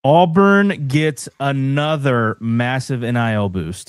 Auburn gets another massive NIL boost.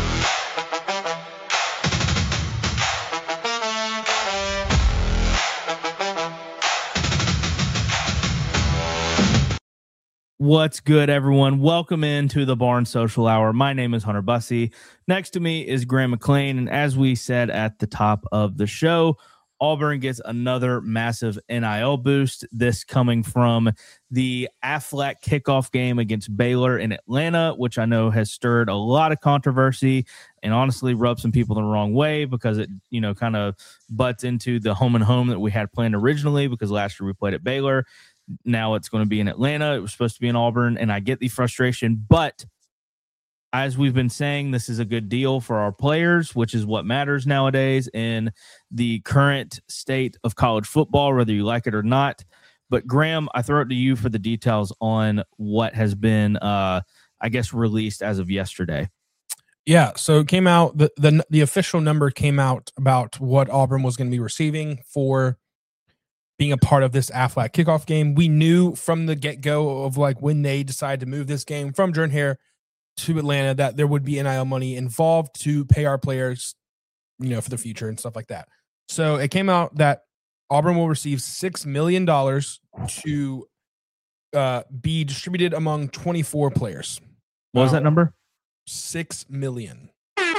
What's good, everyone? Welcome into the Barn Social Hour. My name is Hunter Bussey. Next to me is Graham McLean. And as we said at the top of the show, Auburn gets another massive NIL boost. This coming from the Aflac kickoff game against Baylor in Atlanta, which I know has stirred a lot of controversy and honestly rubbed some people the wrong way because it, kind of butts into the home and home that we had planned originally, because last year we played at Baylor. Now it's going to be in Atlanta. It was supposed to be in Auburn, and I get the frustration. But as we've been saying, this is a good deal for our players, which is what matters nowadays in the current state of college football, whether you like it or not. But Graham, I throw it to you for the details on what has been, released as of yesterday. Yeah, so it came out, the official number came out about what Auburn was going to be receiving for being a part of this Aflac kickoff game. We knew from the get-go of when they decided to move this game from Jordan-Hare to Atlanta that there would be NIL money involved to pay our players, for the future and stuff like that. So it came out that Auburn will receive $6 million to be distributed among 24 players. What was that number? $6 million.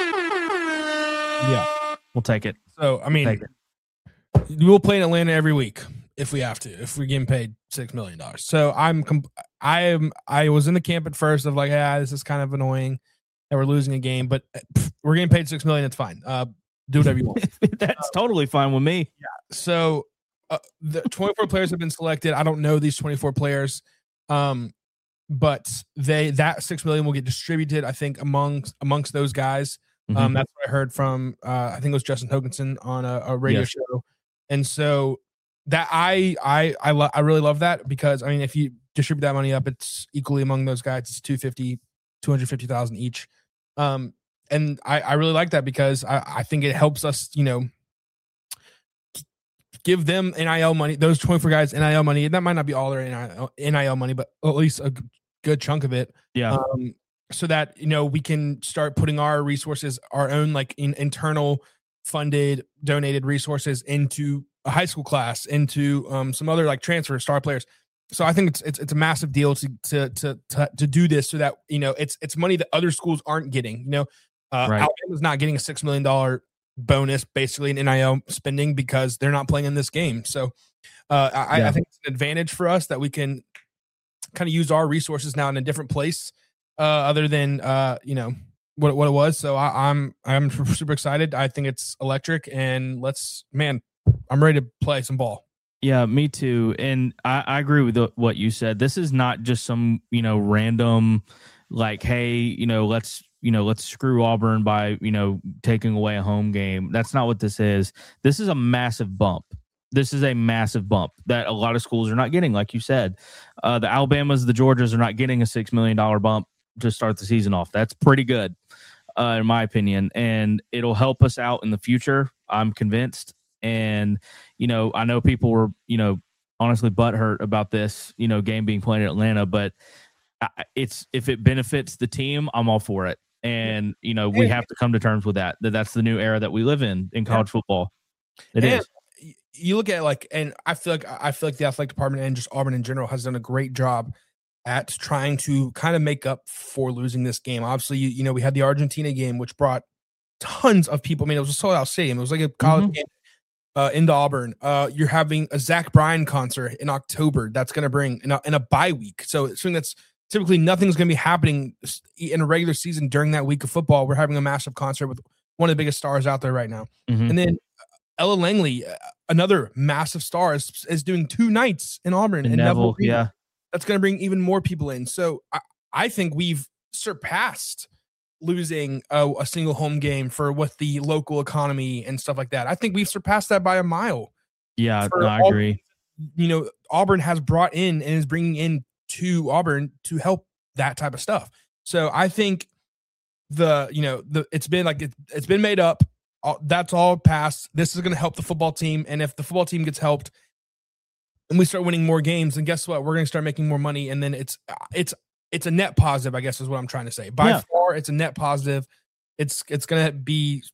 Yeah. We'll take it. So, we'll play in Atlanta every week if we have to, if we're getting paid $6 million. So I was in the camp at first of this is kind of annoying that we're losing a game, but we're getting paid $6 million. It's fine. Do whatever you want. That's totally fine with me. Yeah. So the 24 players have been selected. I don't know these 24 players, but that $6 million will get distributed, I think, amongst those guys. Mm-hmm. That's what I heard from I think it was Justin Hoganson on a radio show. And so that I really love that, because if you distribute that money up, it's equally among those guys. It's $250,000 each. And I really like that, because I think it helps us, give them NIL money, those 24 guys NIL money. And that might not be all their NIL money, but at least a good chunk of it. Yeah. So that, we can start putting our resources, our own internal funded, donated resources into a high school class, into some other transfer star players. So I think it's a massive deal to do this, so that it's money that other schools aren't getting. Right. Alabama's not getting a $6 million bonus basically in NIL spending because they're not playing in this game. So I think it's an advantage for us that we can kind of use our resources now in a different place, other than what it was. So I'm super excited. I think it's electric, and I'm ready to play some ball. Yeah, me too. And I agree with what you said. This is not just some, random, hey, let's screw Auburn by, taking away a home game. That's not what this is. This is a massive bump. This is a massive bump that a lot of schools are not getting. Like you said, the Alabamas, the Georgias are not getting a $6 million bump to start the season off. That's pretty good, in my opinion. And it'll help us out in the future, I'm convinced. And, I know people were, honestly butthurt about this, game being played in Atlanta, but if it benefits the team, I'm all for it. And, we have to come to terms with that's the new era that we live in college football. It is. You look at and I feel like the athletic department and just Auburn in general has done a great job at trying to kind of make up for losing this game. Obviously, we had the Argentina game, which brought tons of people. It was a sold out stadium. It was like a college game into Auburn. You're having a Zach Bryan concert in October. That's going to bring in a bye week. So it's something that's typically nothing's going to be happening in a regular season during that week of football. We're having a massive concert with one of the biggest stars out there right now. Mm-hmm. And then Ella Langley, another massive star, is doing 2 nights in Auburn. And Neville, that's going to bring even more people in. So I think we've surpassed losing a single home game for what the local economy and stuff like that. I think we've surpassed that by a mile. Yeah, I agree. Auburn has brought in and is bringing in to Auburn to help that type of stuff. So I think it's been made up. That's all passed. This is going to help the football team. And if the football team gets helped, and we start winning more games, and guess what? We're going to start making more money, and then it's a net positive, I guess is what I'm trying to say. By far, it's a net positive. It's going to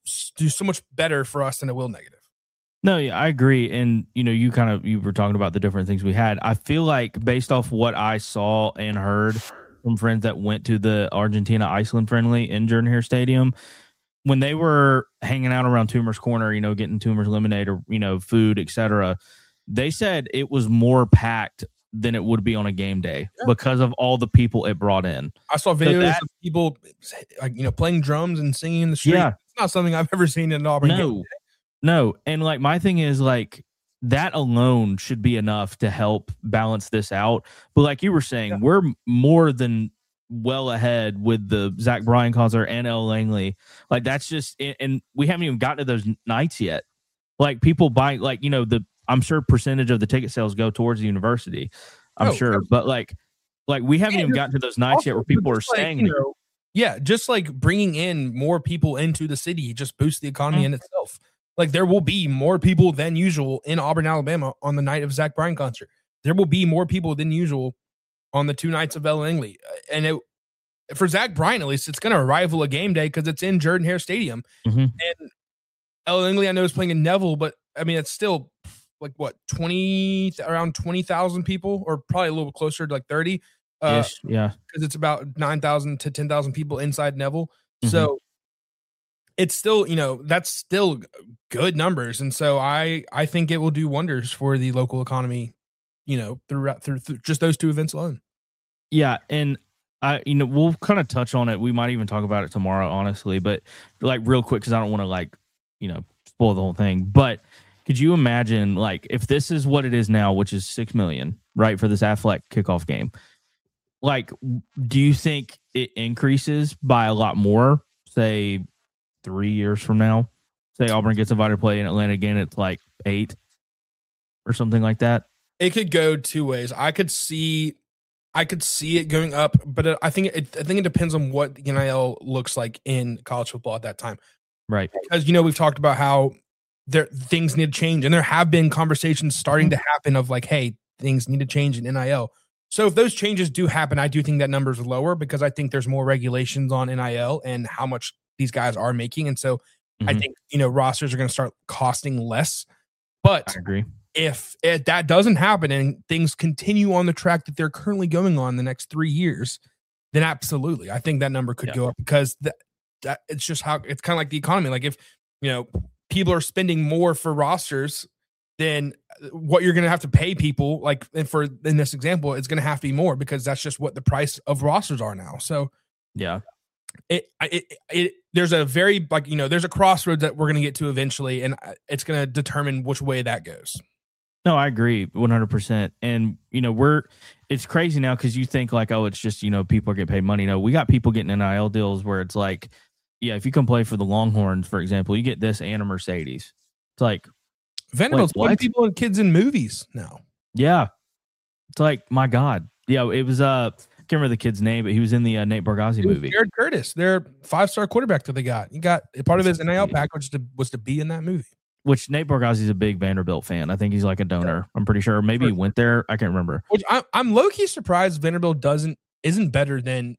do so much better for us than it will negative. No, yeah, I agree. And, you were talking about the different things we had. I feel like based off what I saw and heard from friends that went to the Argentina-Iceland friendly in Jordan-Hare Stadium, when they were hanging out around Toomer's Corner, getting Toomer's lemonade or, food, etc., they said it was more packed than it would be on a game day because of all the people it brought in. I saw videos of people, playing drums and singing in the street. Yeah. It's not something I've ever seen in Auburn. No. And my thing is that alone should be enough to help balance this out. But like you were saying, we're more than well ahead with the Zach Bryan concert and L. Langley. Like that's just, and we haven't even gotten to those nights yet. Like people buy, I'm sure percentage of the ticket sales go towards the university. I'm sure, but like we haven't even gotten to those nights yet where people are staying. Just like bringing in more people into the city just boosts the economy in itself. Like there will be more people than usual in Auburn, Alabama on the night of Zach Bryan concert. There will be more people than usual on the 2 nights of L. Langley. And for Zach Bryan, at least, it's going to rival a game day because it's in Jordan-Hare Stadium. Mm-hmm. And L. Langley, I know, is playing in Neville, but I mean, it's still like what, around 20,000 people, or probably a little closer to like 30. Yeah. Because it's about 9,000 to 10,000 people inside Neville. Mm-hmm. So it's still, that's still good numbers. And so I think it will do wonders for the local economy, through just those 2 events alone. Yeah. And we'll kind of touch on it. We might even talk about it tomorrow, honestly, but like real quick, because I don't want to spoil the whole thing. But could you imagine if this is what it is now, which is $6 million, right, for this Aflac kickoff game? Do you think it increases by a lot more, say 3 years from now? Say Auburn gets invited to play in Atlanta again, it's like 8 or something like that. It could go 2 ways. I could see it going up, but I think it depends on what NIL looks like in college football at that time. Right. Because we've talked about how things need to change, and there have been conversations starting to happen of like, hey, things need to change in NIL. So if those changes do happen, I do think that number is lower because I think there's more regulations on NIL and how much these guys are making. And so I think, rosters are going to start costing less. But I agree. If that doesn't happen and things continue on the track that they're currently going on the next 3 years, then absolutely, I think that number could go up because that it's just how it's kind of like the economy. Like if, people are spending more for rosters, then what you're going to have to pay people, in this example, it's going to have to be more because that's just what the price of rosters are now. So yeah, there's a very there's a crossroads that we're going to get to eventually, and it's going to determine which way that goes. No, I agree 100%. And, it's crazy now because you think it's just, people are getting paid money. No, we got people getting NIL deals where it's like, yeah, if you come play for the Longhorns, for example, you get this and a Mercedes. It's like Vanderbilt's putting people and kids in movies now. Yeah. It's like, my God. Yeah, it was I can't remember the kid's name, but he was in the Nate Bargatze movie. Jared Curtis, their 5-star quarterback that they got. You got part of his NIL package was to be in that movie. Which Nate Bargatze is a big Vanderbilt fan. I think he's like a donor. I'm pretty sure. Maybe he went there. I can't remember. Which I'm low key surprised Vanderbilt isn't better than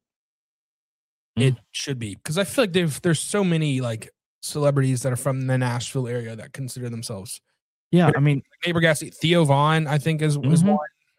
it should be, because I feel like there's so many celebrities that are from the Nashville area that consider themselves. Yeah, I mean, Nate Bargatze, Theo Vaughn, I think is one.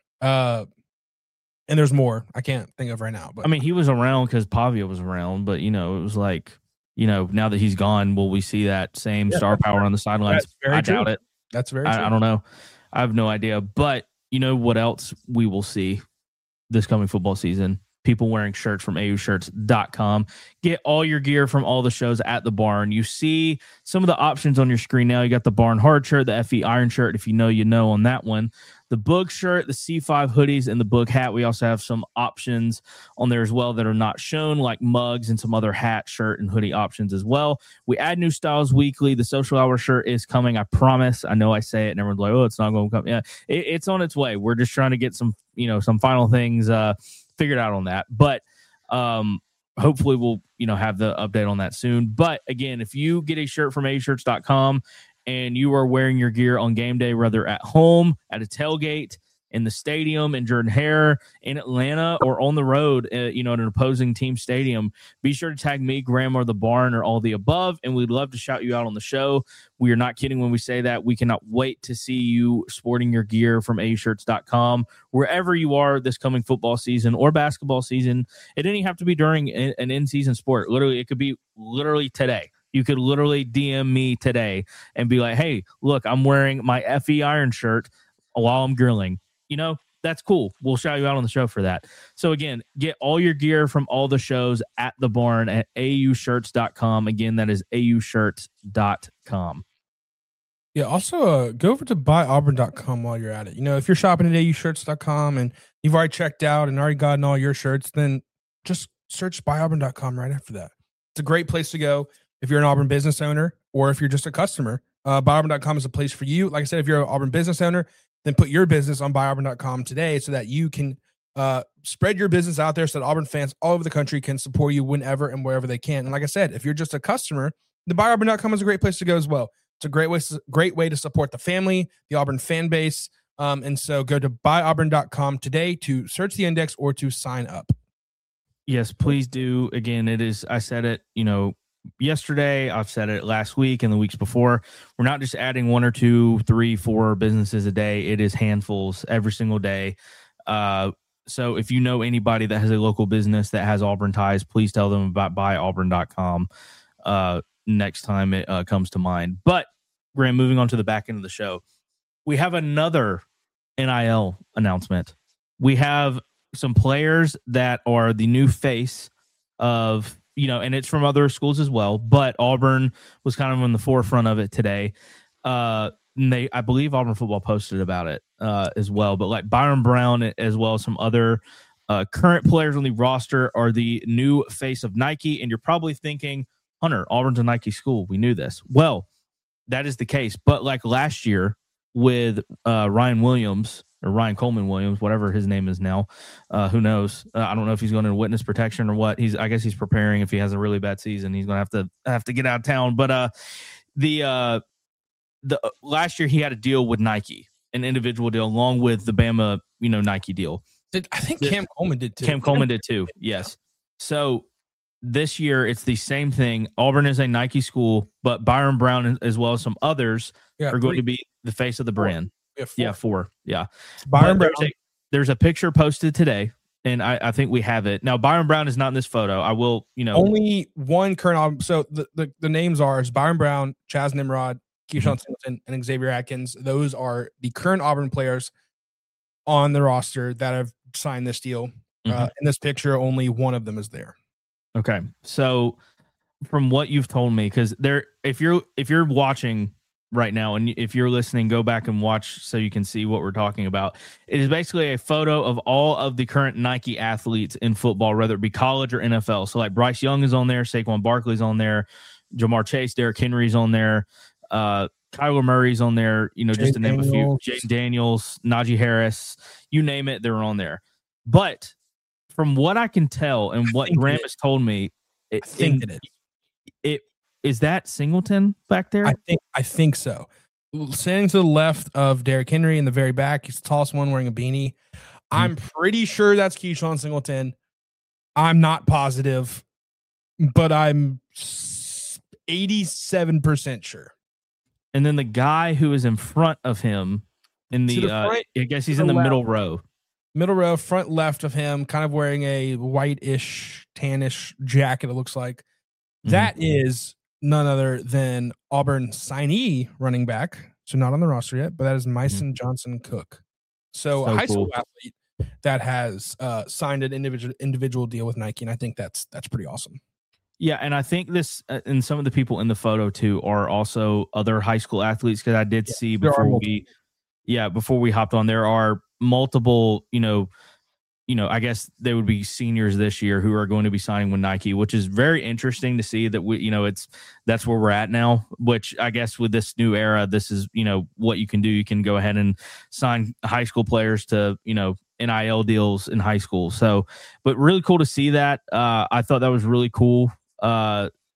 And there's more I can't think of right now. But I mean, he was around because Pavia was around, but it was like, now that he's gone, will we see that same star power on the sidelines? I doubt it. That's very true. I don't know. I have no idea. But what else we will see this coming football season? People wearing shirts from aushirts.com. Get all your gear from all the shows at the barn. You see some of the options on your screen now. You got the Barn Hard shirt, the FE Iron shirt, if you know on that one. The Boog shirt, the C5 hoodies, and the Boog hat. We also have some options on there as well that are not shown, like mugs and some other hat, shirt, and hoodie options as well. We add new styles weekly. The Social Hour shirt is coming, I promise. I know I say it, and everyone's like, oh, it's not going to come. Yeah, it's on its way. We're just trying to get some, some final things figured out on that. But hopefully we'll, have the update on that soon. But again, if you get a shirt from aushirts.com and you are wearing your gear on game day, whether at home, at a tailgate, in the stadium, in Jordan-Hare, in Atlanta, or on the road, at an opposing team stadium, be sure to tag me, Graham, or the Barn, or all the above, and we'd love to shout you out on the show. We are not kidding when we say that. We cannot wait to see you sporting your gear from aushirts.com wherever you are this coming football season or basketball season. It didn't have to be during an in-season sport. Literally, it could be literally today. You could literally DM me today and be like, hey, look, I'm wearing my FE Iron shirt while I'm grilling. That's cool. We'll shout you out on the show for that. So again, get all your gear from all the shows at the Barn at aushirts.com. Again, that is aushirts.com. Yeah, also go over to buyauburn.com while you're at it. If you're shopping at aushirts.com and you've already checked out and already gotten all your shirts, then just search buyauburn.com right after that. It's a great place to go if you're an Auburn business owner or if you're just a customer. Buyauburn.com is a place for you. Like I said, if you're an Auburn business owner, then put your business on buyauburn.com today so that you can spread your business out there so that Auburn fans all over the country can support you whenever and wherever they can. And like I said, if you're just a customer, the buyauburn.com is a great place to go as well. It's a great way to support the family, the Auburn fan base. And so go to buyauburn.com today to search the index or to sign up. Yes, please do. Again, I said it, yesterday, I've said it last week and the weeks before. We're not just adding 1 or 2, 3, 4 businesses a day. It is handfuls every single day. So if you know anybody that has a local business that has Auburn ties, please tell them about buyauburn.com next time it comes to mind. But Graham, moving on to the back end of the show, we have another NIL announcement. We have some players that are the new face of, and it's from other schools as well, but Auburn was kind of on the forefront of it today. I believe Auburn football posted about it as well, but like Byron Brown, as well as some other current players on the roster, are the new face of Nike. And you're probably thinking, Hunter, Auburn's a Nike school. We knew this. Well, that is the case. But like last year with Ryan Williams, or Ryan Coleman Williams, whatever his name is now. Who knows? I don't know if he's going into witness protection or what. I guess he's preparing. If he has a really bad season, he's going to have to get out of town. But the last year he had a deal with Nike, an individual deal, along with the Bama Nike deal. I think Cam Coleman did too. Cam Coleman did too. Yes. So this year it's the same thing. Auburn is a Nike school, but Byron Brown, as well as some others, are going to be the face of the brand. Four. Yeah. Byron Brown. There's a picture posted today, and I think we have it. Now, Byron Brown is not in this photo. I will, Only one current. So the names are Byron Brown, Chaz Nimrod, Keyshawn Singleton, and Xavier Atkins. Those are the current Auburn players on the roster that have signed this deal. In this picture, only one of them is there. Okay. So from what you've told me, because if you're watching right now, and if you're listening, go back and watch so you can see what we're talking about. It is basically a photo of all of the current Nike athletes in football, whether it be college or NFL. So like Bryce Young is on there, Saquon Barkley's on there, Jamar Chase, Derrick Henry's on there, Kyler Murray's on there, just to name a few, Jaden Daniels, Najee Harris, you name it, they're on there. But from what I can tell and what Graham has told me, is that Singleton back there? I think so. Standing to the left of Derrick Henry in the very back, he's the tallest one wearing a beanie. I'm pretty sure that's Keyshawn Singleton. I'm not positive, but I'm 87% sure. And then the guy who is in front of him in the front, I guess he's in the middle row. Middle row, front left of him, kind of wearing a white-ish, tannish jacket, it looks like. That is none other than Auburn signee running back. So not on the roster yet, but that is Myson Johnson Cook. So a high school athlete that has signed an individual deal with Nike, and I think that's pretty awesome. Yeah, and I think this, and some of the people in the photo too are also other high school athletes, because I did see before we hopped on, there are multiple, I guess they would be seniors this year who are going to be signing with Nike, which is very interesting to see that that's where we're at now, which I guess with this new era, this is, what you can do. You can go ahead and sign high school players to, NIL deals in high school. So, but really cool to see that. I thought that was really cool.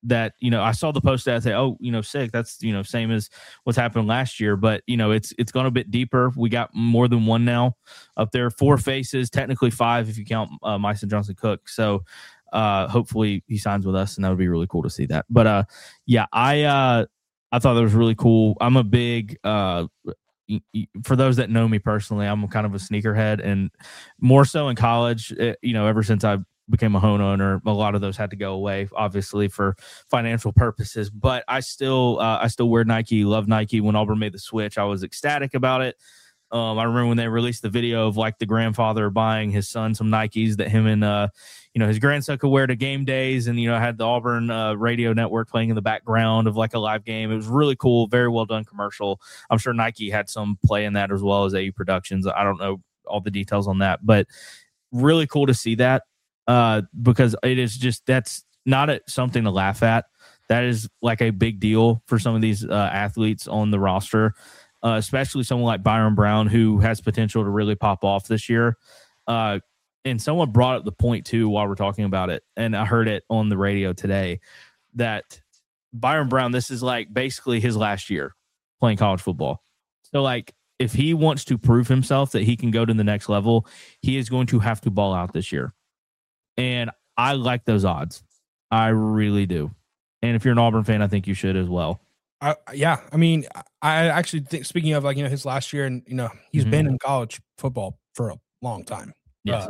that, you know, I saw the post that I say, oh, you know, sick. That's, you know, same as what's happened last year, but you know, it's gone a bit deeper. We got more than one now up there, 4 faces, technically 5 if you count Myson Johnson Cook. So hopefully he signs with us, and that would be really cool to see that. But yeah, I thought that was really cool. I'm a big for those that know me personally, I'm kind of a sneakerhead, and more so in college. You know, ever since I became a homeowner, a lot of those had to go away, obviously for financial purposes. But I still wear Nike, love Nike. When Auburn made the switch, I was ecstatic about it. I remember when they released the video of like the grandfather buying his son some Nikes that him and you know, his grandson could wear to game days, and you know, had the Auburn radio network playing in the background of like a live game. It was really cool, very well done commercial. I'm sure Nike had some play in that as well as AU Productions. I don't know all the details on that, but really cool to see that because it is just, that's not something to laugh at. That is like a big deal for some of these athletes on the roster. Especially someone like Byron Brown, who has potential to really pop off this year. And someone brought up the point, too, while we're talking about it, and I heard it on the radio today, that Byron Brown, this is like basically his last year playing college football. So, like, if he wants to prove himself that he can go to the next level, he is going to have to ball out this year. And I like those odds. I really do. And if you're an Auburn fan, I think you should as well. Yeah, I mean, I actually think, speaking of like, you know, his last year, and you know, he's been in college football for a long time. Yes.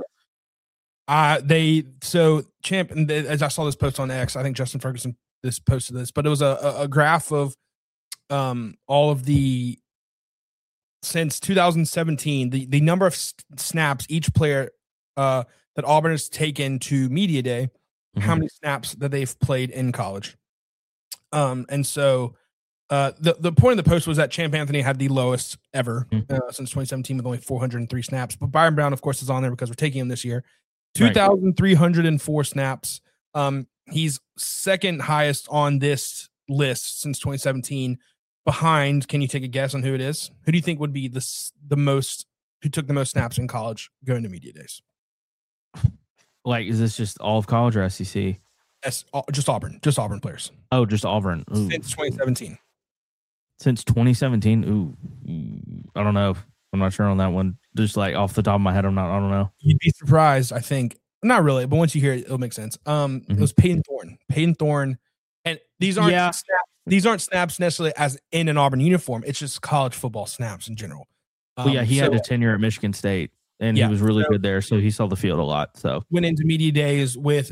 Champ, and as I saw this post on X, I think Justin Ferguson posted this, but it was a graph of all of the, since 2017, the number of snaps each player that Auburn has taken to media day, how many snaps that they've played in college. And so the point of the post was that Champ Anthony had the lowest ever since 2017 with only 403 snaps. But Byron Brown, of course, is on there because we're taking him this year. 2,304 snaps. He's second highest on this list since 2017. Behind, can you take a guess on who it is? Who do you think would be the most, who took the most snaps in college going to media days? Like, is this just all of college or SEC? Just Auburn players. Oh, just Auburn. Ooh. Since 2017. Since 2017? Ooh, I don't know. I'm not sure on that one. Just like off the top of my head, I don't know. You'd be surprised, I think. Not really, but once you hear it, it'll make sense. It was Peyton Thorne. And these aren't snaps. These aren't snaps necessarily as in an Auburn uniform. It's just college football snaps in general. He had a tenure at Michigan State, and he was really good there, so he saw the field a lot. So went into media days with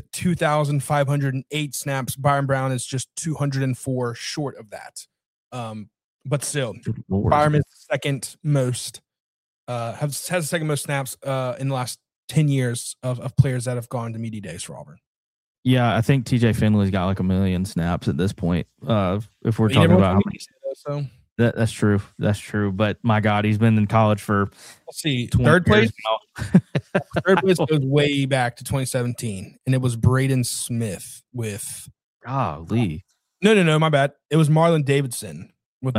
2,508 snaps. Byron Brown is just 204 short of that. But still, Byron is the second most, has the second most snaps in the last 10 years of players that have gone to media days for Auburn. Yeah, I think TJ Finley's got like 1 million snaps at this point. If we're talking about that's true. That's true. But my God, he's been in college for, let's see, third place. Third place goes way back to 2017, and it was Braden Smith with. Golly. No, my bad. It was Marlon Davidson with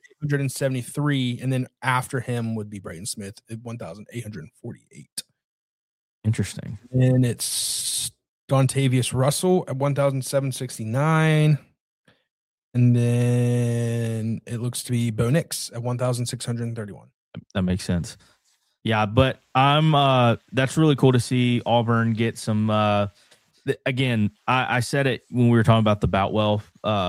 1,873, and then after him would be Braden Smith at 1,848. Interesting. And it's Dontavius Russell at 1,769. And then it looks to be Bo Nix at 1,631. That makes sense. Yeah, but that's really cool to see Auburn get some again, I said it when we were talking about the Boutwell,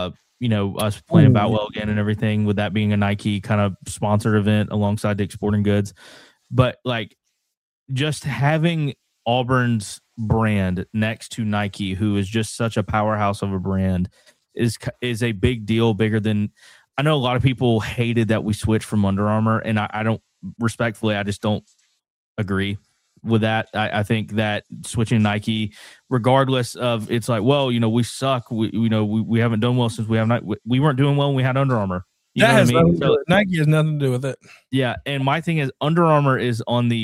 us playing Boutwell again and everything, with that being a Nike kind of sponsored event alongside Dick's Sporting Goods. But like, just having Auburn's brand next to Nike, who is just such a powerhouse of a brand, is a big deal, bigger than, I know a lot of people hated that we switched from Under Armour, and I don't, respectfully, I just don't agree with that. I think that switching Nike, regardless of, it's like, well, we suck. We haven't done well since we weren't doing well when we had Under Armour. Nike has nothing to do with it. Yeah, and my thing is, Under Armour is on the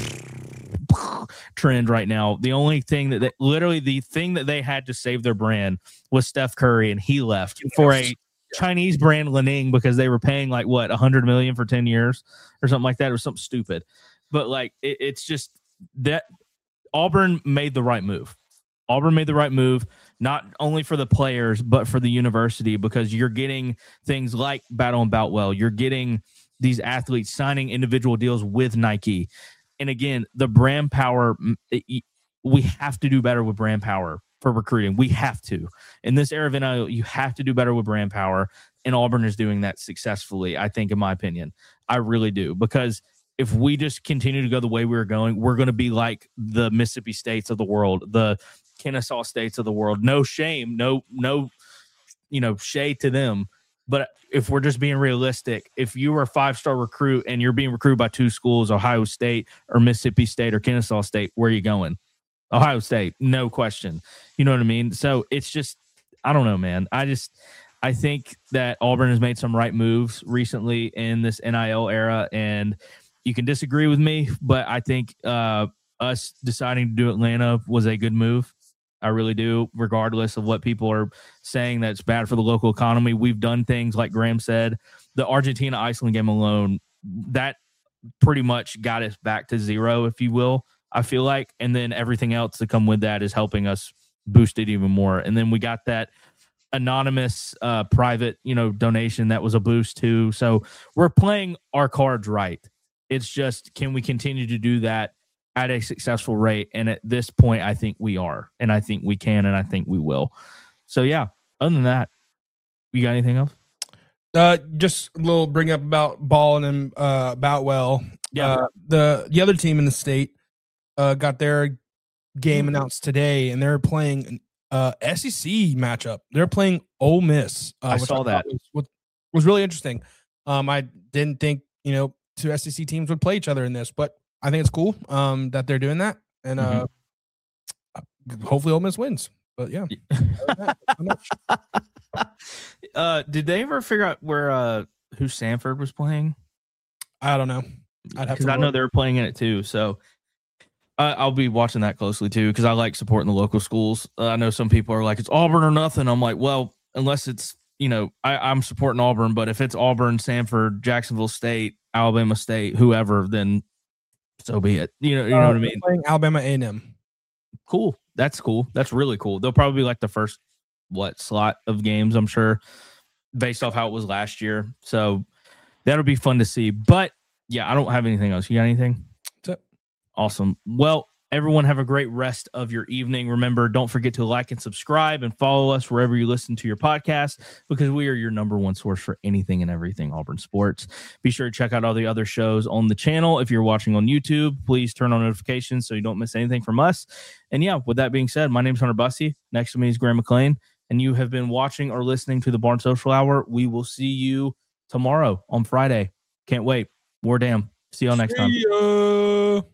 trend right now. The only thing the thing that they had to save their brand was Steph Curry, and he left for a Chinese brand, Li-Ning, because they were paying like what, $100 million for 10 years or something like that. It was something stupid. But like, it's just that Auburn made the right move. Auburn made the right move, not only for the players, but for the university, because you're getting things like Battle and Boutwell. You're getting these athletes signing individual deals with Nike. And again, the brand power, we have to do better with brand power for recruiting. We have to. In this era of NIL, you have to do better with brand power. And Auburn is doing that successfully, I think, in my opinion. I really do. Because if we just continue to go the way we're going to be like the Mississippi States of the world, the Kennesaw States of the world. No shame, no, shade to them. But if we're just being realistic, if you were a 5-star recruit and you're being recruited by 2 schools, Ohio State or Mississippi State or Kennesaw State, where are you going? Ohio State, no question. You know what I mean? So it's just, I don't know, man. I think that Auburn has made some right moves recently in this NIL era, and you can disagree with me, but I think us deciding to do Atlanta was a good move. I really do, regardless of what people are saying that's bad for the local economy. We've done things like Graham said, the Argentina-Iceland game alone, that pretty much got us back to zero, if you will, I feel like. And then everything else to come with that is helping us boost it even more. And then we got that anonymous private, donation that was a boost too. So we're playing our cards right. It's just, can we continue to do that at a successful rate? And at this point, I think we are, and I think we can, and I think we will. So yeah, other than that, you got anything else? Just a little bring up about Ball and Boutwell. Yeah. The other team in the state got their game announced today, and they're playing SEC matchup. They're playing Ole Miss. I saw that. Was really interesting. I didn't think 2 SEC teams would play each other in this, but I think it's cool that they're doing that, and hopefully Ole Miss wins. But yeah, did they ever figure out where who Sanford was playing? I don't know. Because I know they were playing in it too. So I'll be watching that closely too, because I like supporting the local schools. I know some people are like, it's Auburn or nothing. I'm like, well, unless it's I'm supporting Auburn, but if it's Auburn, Sanford, Jacksonville State, Alabama State, whoever, then so be it. You know what I mean? Playing Alabama A&M. Cool. That's cool. That's really cool. They'll probably be like the first slot of games, I'm sure, based off how it was last year. So that'll be fun to see. But yeah, I don't have anything else. You got anything? That's it. Awesome. Well, everyone have a great rest of your evening. Remember, don't forget to like and subscribe and follow us wherever you listen to your podcast, because we are your number one source for anything and everything Auburn sports. Be sure to check out all the other shows on the channel. If you're watching on YouTube, please turn on notifications so you don't miss anything from us. And yeah, with that being said, my name is Hunter Bussey. Next to me is Graham McLean, and you have been watching or listening to the Barn Social Hour. We will see you tomorrow on Friday. Can't wait. War damn. See y'all next time.